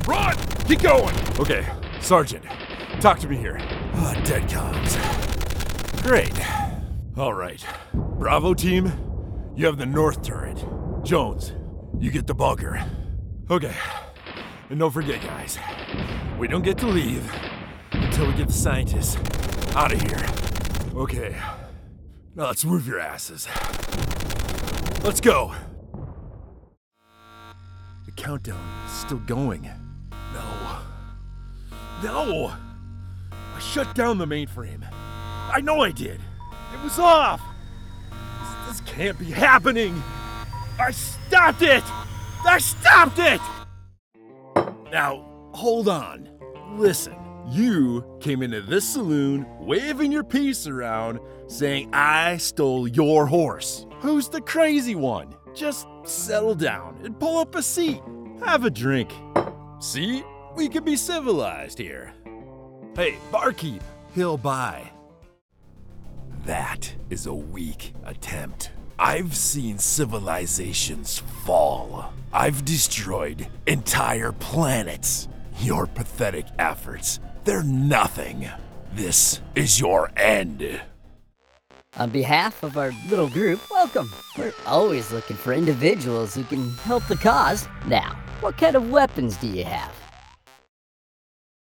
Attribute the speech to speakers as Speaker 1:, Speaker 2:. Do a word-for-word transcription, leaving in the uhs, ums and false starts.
Speaker 1: Run! Keep going! Okay, Sergeant, talk to me here. Ah, dead comms. Great. All right. Bravo team, you have the north turret. Jones, you get the bunker. Okay. And don't forget, guys, we don't get to leave until we get the scientists out of here. Okay. Now let's move your asses. Let's go. The countdown is still going. No. No! I shut down the mainframe. I know I did. It was off. This, this can't be happening. I stopped it! I stopped it! Now, hold on. Listen, you came into this saloon waving your piece around saying I stole your horse. Who's the crazy one? Just settle down and pull up a seat. Have a drink. See? We can be civilized here. Hey, barkeep, he'll buy. That is a weak attempt. I've seen civilizations fall. I've destroyed entire planets. Your pathetic efforts, they're nothing. This is your end.
Speaker 2: On behalf of our little group, welcome. We're always looking for individuals who can help the cause. Now, what kind of weapons do you have?